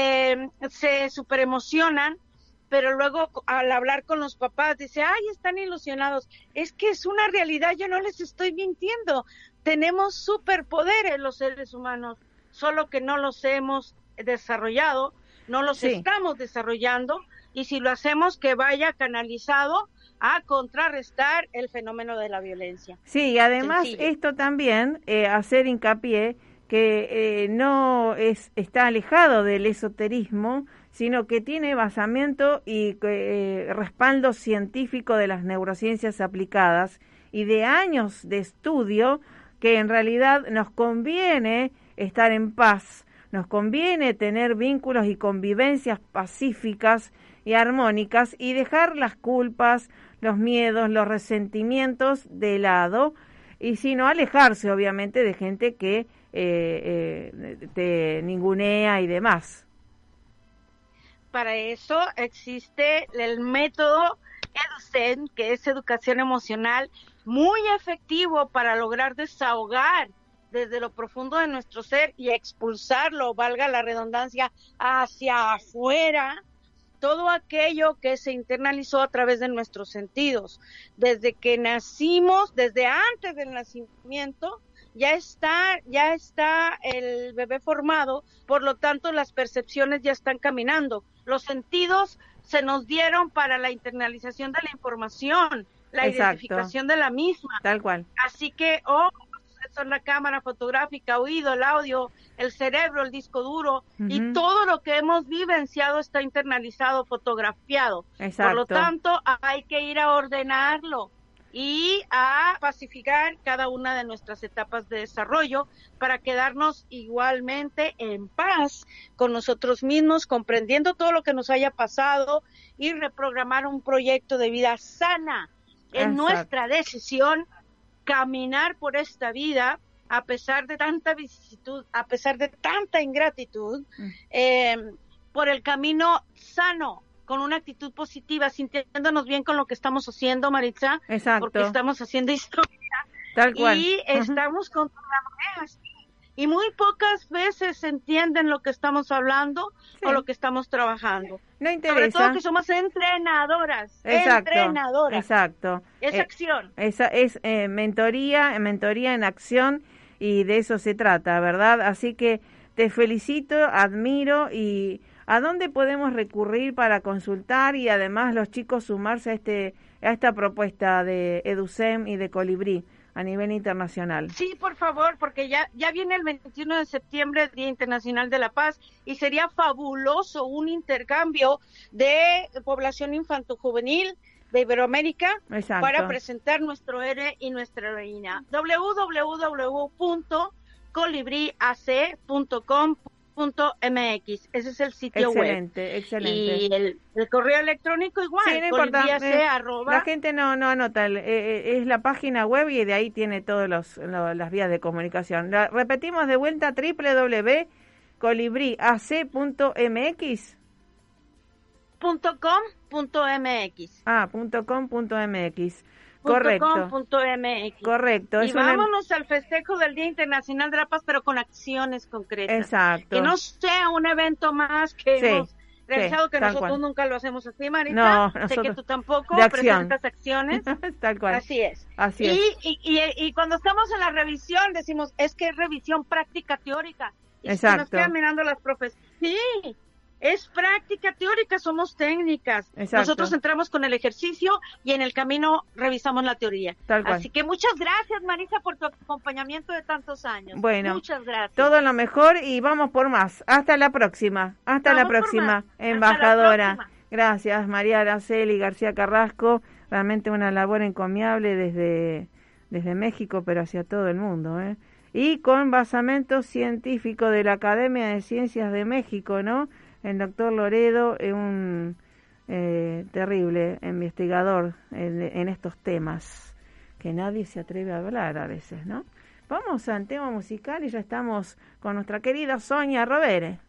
se superemocionan, pero luego al hablar con los papás dice, ay, están ilusionados. Es que es una realidad, yo no les estoy mintiendo. Tenemos superpoderes los seres humanos, solo que no los hemos desarrollado, no los estamos desarrollando, y si lo hacemos, que vaya canalizado a contrarrestar el fenómeno de la violencia. Sí, y además esto también, hacer hincapié que no está alejado del esoterismo, sino que tiene basamiento y respaldo científico de las neurociencias aplicadas y de años de estudio, que en realidad nos conviene estar en paz, nos conviene tener vínculos y convivencias pacíficas y armónicas y dejar las culpas, los miedos, los resentimientos de lado, y sino alejarse obviamente de gente que te ningunea y demás. Para eso existe el método EduCen, que es educación emocional, muy efectivo para lograr desahogar desde lo profundo de nuestro ser y expulsarlo, valga la redundancia, hacia afuera, todo aquello que se internalizó a través de nuestros sentidos. Desde que nacimos, desde antes del nacimiento, ya está el bebé formado, por lo tanto las percepciones ya están caminando. Los sentidos se nos dieron para la internalización de la información, la identificación de la misma. Tal cual. Así que son la cámara fotográfica, oído, el audio, el cerebro, el disco duro, y todo lo que hemos vivenciado está internalizado, fotografiado. Por lo tanto, hay que ir a ordenarlo y a pacificar cada una de nuestras etapas de desarrollo para quedarnos igualmente en paz con nosotros mismos, comprendiendo todo lo que nos haya pasado y reprogramar un proyecto de vida sana. En nuestra decisión, caminar por esta vida a pesar de tanta vicisitud, a pesar de tanta ingratitud, por el camino sano, con una actitud positiva, sintiéndonos bien con lo que estamos haciendo, Maritza, porque estamos haciendo historia. Tal cual. Y estamos con programas. Y muy pocas veces entienden lo que estamos hablando o lo que estamos trabajando. No interesa. Sobre todo que somos entrenadoras. Entrenadoras. Exacto. Es acción. Esa es mentoría en acción, y de eso se trata, ¿verdad? Así que te felicito, admiro. Y ¿a dónde podemos recurrir para consultar y además los chicos sumarse a esta propuesta de EduCen y de Colibrí a nivel internacional? Sí, por favor, porque ya viene el 21 de septiembre, el Día Internacional de la Paz, y sería fabuloso un intercambio de población infantojuvenil de Iberoamérica. Exacto. Para presentar nuestro héroe y nuestra heroína. www.colibriac.com.mx .mx. Ese es el sitio web. Excelente. Y el correo electrónico igual. Sí, no importa. arroba. La gente no anota. Es la página web y de ahí tiene todas las vías de comunicación. Repetimos de vuelta, www.colibriac.mx. .com.mx. .com.mx. Correcto. .com.mx. Correcto. Y vámonos al festejo del Día Internacional de la Paz, pero con acciones concretas. Exacto. Que no sea un evento más que hemos realizado, que nosotros nunca lo hacemos así, Marisa. No, sé que tú tampoco presentas acciones. Tal cual. Así es. Y cuando estamos en la revisión decimos, es que es revisión práctica teórica. Y exacto. nos quedan mirando las profes. Sí, es práctica teórica, somos técnicas. Exacto. Nosotros entramos con el ejercicio y en el camino revisamos la teoría. Tal cual. Así que muchas gracias, Marisa, por tu acompañamiento de tantos años. Bueno, muchas gracias. Todo lo mejor y vamos por más. Hasta la próxima. Hasta la próxima, embajadora. Hasta la próxima. Gracias, María Araceli García Carrasco. Realmente una labor encomiable desde México, pero hacia todo el mundo, ¿eh? Y con basamento científico de la Academia de Ciencias de México, ¿no? El doctor Loredo es un terrible investigador en estos temas que nadie se atreve a hablar a veces, ¿no? Vamos al tema musical y ya estamos con nuestra querida Sonia Rovere.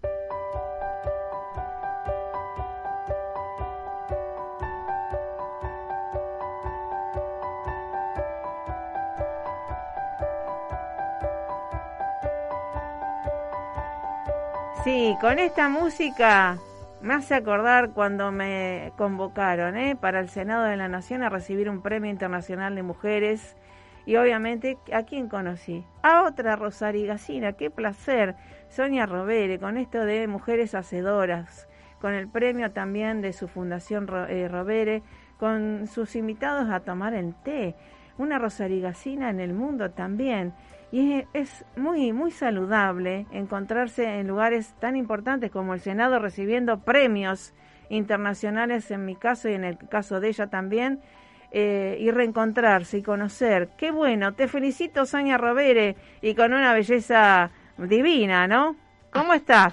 Sí, con esta música me hace acordar cuando me convocaron para el Senado de la Nación a recibir un premio internacional de mujeres y obviamente ¿a quién conocí? A otra rosarigacina, qué placer, Sonia Rovere, con esto de Mujeres Hacedoras, con el premio también de su fundación Rovere, con sus invitados a tomar el té, una rosarigacina en el mundo también. Y es muy, muy saludable encontrarse en lugares tan importantes como el Senado recibiendo premios internacionales, en mi caso y en el caso de ella también, y reencontrarse y conocer. Qué bueno, te felicito, Sonia Rovere, y con una belleza divina, ¿no? ¿Cómo estás?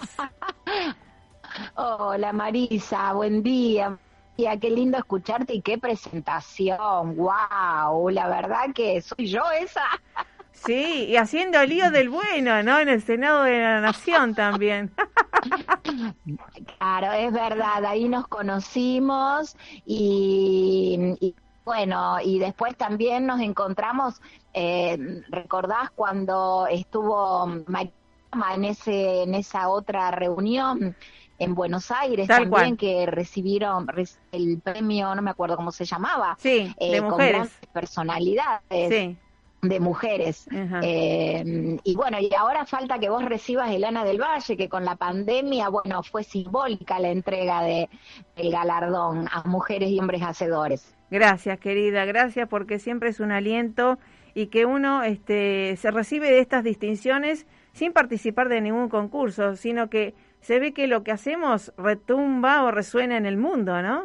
Hola Marisa, buen día. Qué lindo escucharte y qué presentación. ¡Wow! La verdad que soy yo esa. Sí, y haciendo lío del bueno, ¿no? En el Senado de la Nación también. Claro, es verdad, ahí nos conocimos y bueno, y después también nos encontramos, ¿recordás cuando estuvo Mariama en esa otra reunión en Buenos Aires? Tal también cual. Que recibieron el premio, no me acuerdo cómo se llamaba, sí, de con mujeres. grandes personalidades. Sí. De mujeres. Y bueno, y ahora falta que vos recibas el Ana del Valle, que con la pandemia, bueno, fue simbólica la entrega del galardón a mujeres y hombres hacedores. Gracias, querida, gracias, porque siempre es un aliento y que uno se recibe de estas distinciones sin participar de ningún concurso, sino que se ve que lo que hacemos retumba o resuena en el mundo, ¿no?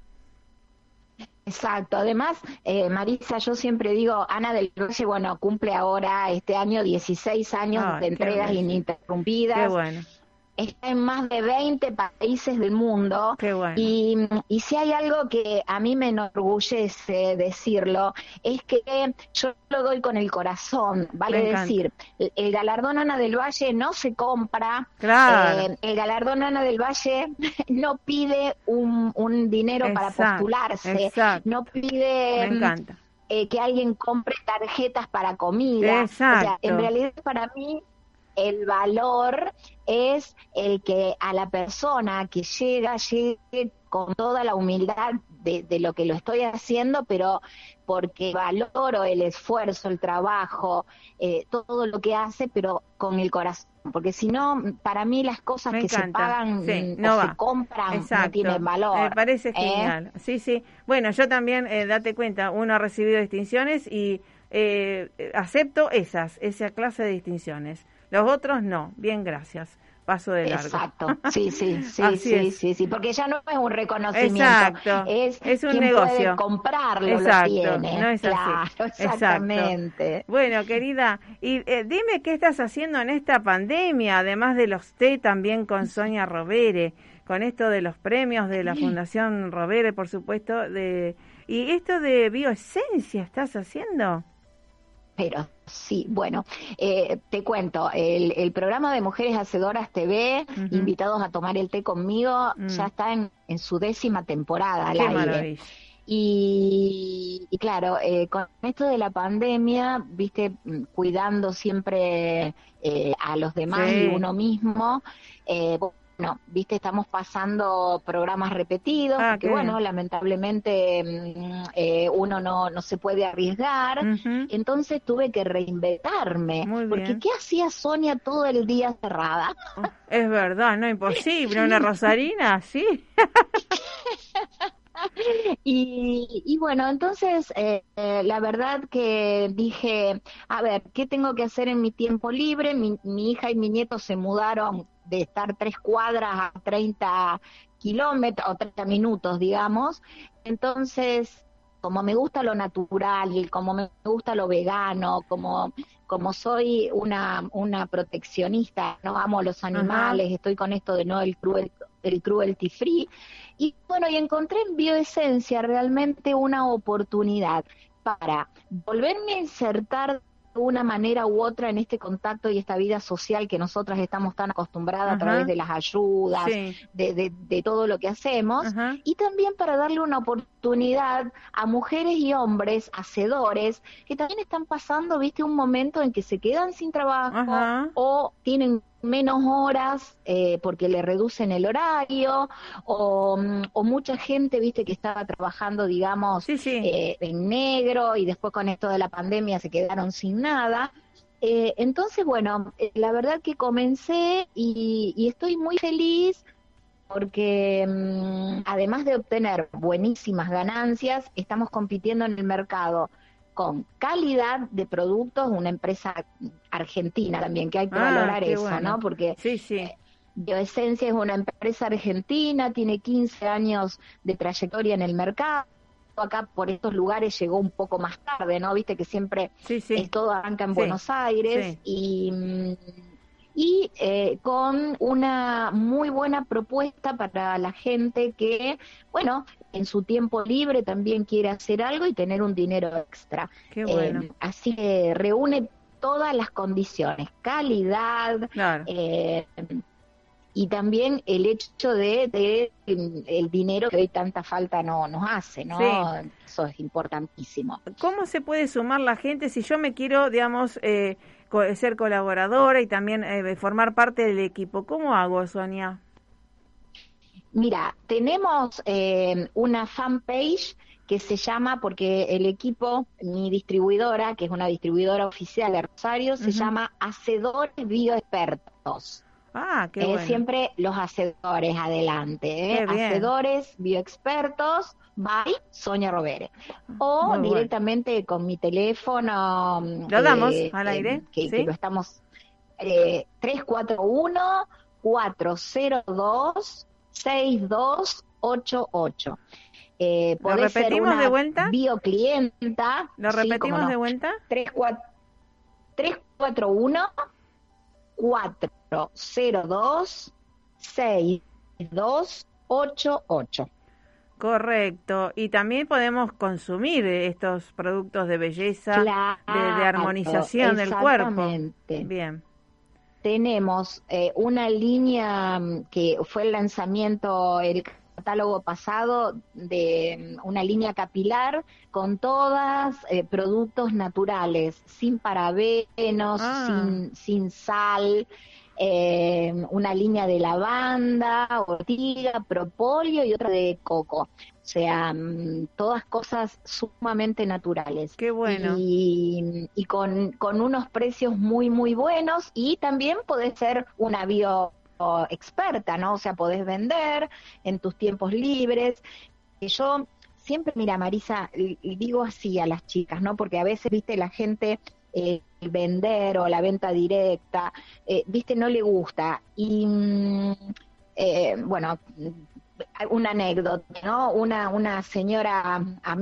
Exacto. Además, Marisa, yo siempre digo, Ana del Valle, bueno, cumple ahora este año 16 años de entregas ininterrumpidas. Qué bueno. Está en más de 20 países del mundo. Qué bueno. Y si hay algo que a mí me enorgullece decirlo, es que yo lo doy con el corazón, vale decir, el galardón Ana del Valle no se compra, claro. El galardón Ana del Valle no pide un dinero para postularse, no pide... Me encanta. Que alguien compre tarjetas para comida. Exacto. O sea, en realidad para mí el valor es el que a la persona que llegue con toda la humildad de lo que lo estoy haciendo, pero porque valoro el esfuerzo, el trabajo, todo lo que hace, pero con el corazón. Porque si no, para mí las cosas que se pagan no se compran. Exacto. No tienen valor. Me parece genial. Sí, sí. Bueno, yo también, date cuenta, uno ha recibido distinciones y acepto esa clase de distinciones. Los otros no. Bien, gracias. paso de largo. Exacto, sí, porque ya no es un reconocimiento, exacto, es un quien negocio. Puede comprarlo, exacto, lo tiene. No es claro, así. exactamente. Exacto. Bueno, querida, y dime qué estás haciendo en esta pandemia, además de los té también con Sonia Rovere, con esto de los premios de la Fundación Rovere, por supuesto, y esto de bioesencia, ¿estás haciendo? Pero sí, bueno, te cuento, el programa de Mujeres Hacedoras TV, invitados a tomar el té conmigo, ya está en su 10ª temporada al Qué aire. Maravilla. Y claro, con esto de la pandemia, viste, cuidando siempre a los demás y uno mismo, bueno, viste, estamos pasando programas repetidos, porque bueno, lamentablemente uno no se puede arriesgar, entonces tuve que reinventarme, porque ¿qué hacía Sonia todo el día cerrada? Es verdad, no, imposible, una rosarina, sí. Y bueno, entonces la verdad que dije, a ver, ¿qué tengo que hacer en mi tiempo libre? Mi hija y mi nieto se mudaron de estar 3 cuadras a 30 kilómetros o 30 minutos, digamos. Entonces, como me gusta lo natural, como me gusta lo vegano, como soy una proteccionista, no amo los animales, estoy con esto de no el cruelty free, y bueno, y encontré en Bioesencia realmente una oportunidad para volverme a insertar de una manera u otra en este contacto y esta vida social que nosotras estamos tan acostumbradas a través de las ayudas, de todo lo que hacemos, y también para darle una oportunidad a mujeres y hombres hacedores que también están pasando, viste, un momento en que se quedan sin trabajo o tienen menos horas porque le reducen el horario, o mucha gente, viste, que estaba trabajando, digamos, en negro, y después con esto de la pandemia se quedaron sin nada. Entonces, bueno, la verdad que comencé y estoy muy feliz porque además de obtener buenísimas ganancias, estamos compitiendo en el mercado con calidad de productos, una empresa argentina también, que hay que valorar eso, bueno, ¿no? Porque Bioesencia es una empresa argentina, tiene 15 años de trayectoria en el mercado. Acá por estos lugares llegó un poco más tarde, ¿no? Viste que siempre todo arranca en Buenos Aires, y con una muy buena propuesta para la gente que, bueno, en su tiempo libre también quiere hacer algo y tener un dinero extra. Qué bueno. Así que reúne todas las condiciones, calidad, y también el hecho de el dinero que hoy tanta falta nos hace, ¿no? Eso es importantísimo. ¿Cómo se puede sumar la gente si yo me quiero, digamos, ser colaboradora y también formar parte del equipo? ¿Cómo hago, Sonia? Mira, tenemos una fanpage que se llama, porque el equipo, mi distribuidora, que es una distribuidora oficial de Rosario, se llama Hacedores Bioexpertos. Ah, qué bueno. Siempre los hacedores adelante, Hacedores Bioexpertos by Sonia Rovere. O muy directamente bueno, con mi teléfono. ¿Lo damos al aire? Que lo estamos 341-402-6288. ¿Lo repetimos de vuelta? Bioclienta. ¿Lo repetimos de vuelta? 341-402-6288. Correcto. Y también podemos consumir estos productos de belleza, de armonización del cuerpo. Bien. Tenemos una línea que fue el lanzamiento, el catálogo pasado, de una línea capilar con todas productos naturales, sin parabenos, sin sal, una línea de lavanda, ortiga, propóleo y otra de coco. O sea, todas cosas sumamente naturales. Qué bueno. Y con unos precios muy, muy buenos, y también podés ser una bioexperta, ¿no? O sea, podés vender en tus tiempos libres. Yo siempre, mira, Marisa, y digo así a las chicas, ¿no? Porque a veces, viste, la gente vender o la venta directa, viste, no le gusta. Y bueno, una anécdota, ¿no? Una señora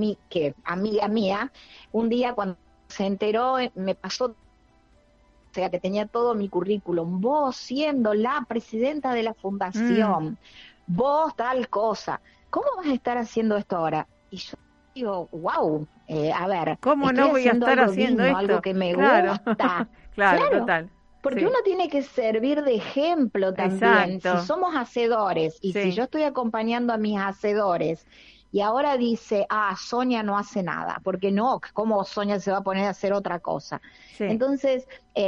amiga mía, un día cuando se enteró, me pasó, o sea, que tenía todo mi currículum, vos siendo la presidenta de la fundación, vos tal cosa, ¿cómo vas a estar haciendo esto ahora? Y yo digo, wow, a ver, ¿cómo no voy a estar haciendo esto? Algo que me claro. gusta. Claro, total. Porque sí. uno tiene que servir de ejemplo también. Exacto. Si somos hacedores y si yo estoy acompañando a mis hacedores y ahora dice, Sonia no hace nada, porque no, ¿cómo Sonia se va a poner a hacer otra cosa? Sí. Entonces,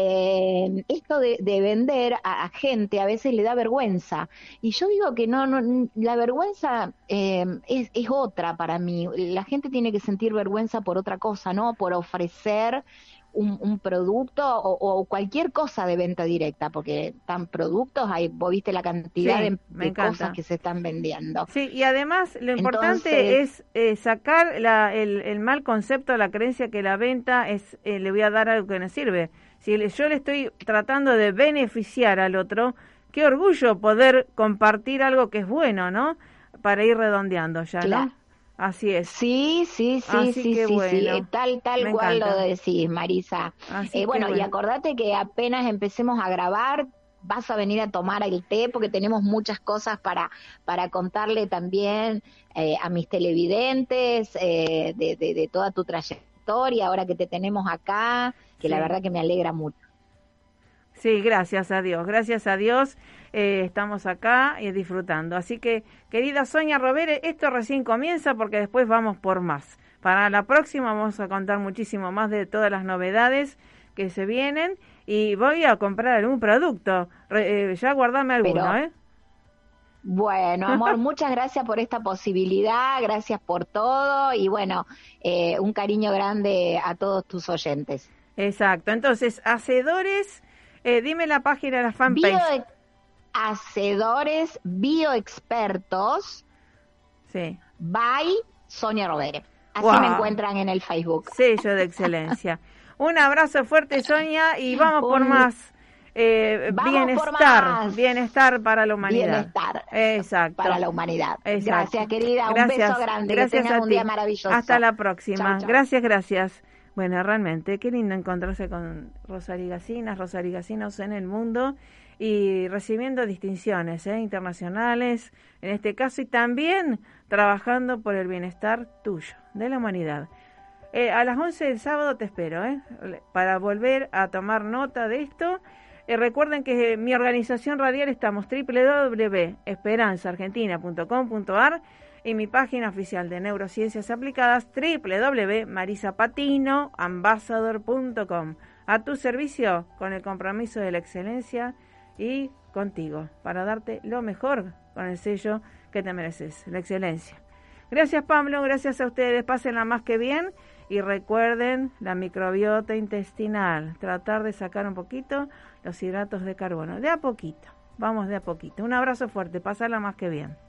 esto de vender a gente a veces le da vergüenza. Y yo digo que no la vergüenza es otra para mí. La gente tiene que sentir vergüenza por otra cosa, ¿no? Por ofrecer un producto o cualquier cosa de venta directa, porque tan productos, vos viste la cantidad de cosas que se están vendiendo. Sí, y además lo importante es sacar el mal concepto, la creencia que la venta es le voy a dar algo que no sirve. Si yo le estoy tratando de beneficiar al otro, qué orgullo poder compartir algo que es bueno, ¿no? Para ir redondeando ya, claro. ¿No? Así es. Sí, bueno. Tal cual lo decís, Marisa. Bueno, y acordate que apenas empecemos a grabar, vas a venir a tomar el té, porque tenemos muchas cosas para contarle también a mis televidentes, de toda tu trayectoria, ahora que te tenemos acá, que la verdad que me alegra mucho. Sí, gracias a Dios estamos acá y disfrutando. Así que, querida Sonia Rovere, esto recién comienza porque después vamos por más. Para la próxima vamos a contar muchísimo más de todas las novedades que se vienen y voy a comprar algún producto. Ya guardame alguno, Bueno, amor, muchas gracias por esta posibilidad, gracias por todo y bueno, un cariño grande a todos tus oyentes. Exacto, entonces, hacedores... dime la página de la fanpage. Hacedores bioexpertos. Sí. By Sonia Rovere. Así me encuentran en el Facebook. Sello de excelencia. Un abrazo fuerte, Sonia, y vamos por más. Bienestar para la humanidad. Bienestar. Exacto. Para la humanidad. Exacto. Gracias, querida. Gracias. Un beso grande. Gracias, que tengas un día maravilloso. Hasta la próxima. Chau, chau. Gracias. Bueno, realmente, qué lindo encontrarse con rosarigasinos en el mundo y recibiendo distinciones internacionales, en este caso, y también trabajando por el bienestar tuyo, de la humanidad. A las 11 del sábado te espero, para volver a tomar nota de esto. Recuerden que mi organización radial estamos www.esperanzaargentina.com.ar y mi página oficial de neurociencias aplicadas www.marisapatinoambassador.com. A tu servicio con el compromiso de la excelencia y contigo para darte lo mejor con el sello que te mereces, la excelencia. Gracias, Pablo, gracias a ustedes, pásenla más que bien y recuerden la microbiota intestinal, tratar de sacar un poquito los hidratos de carbono, de a poquito, vamos de a poquito. Un abrazo fuerte, pásenla más que bien.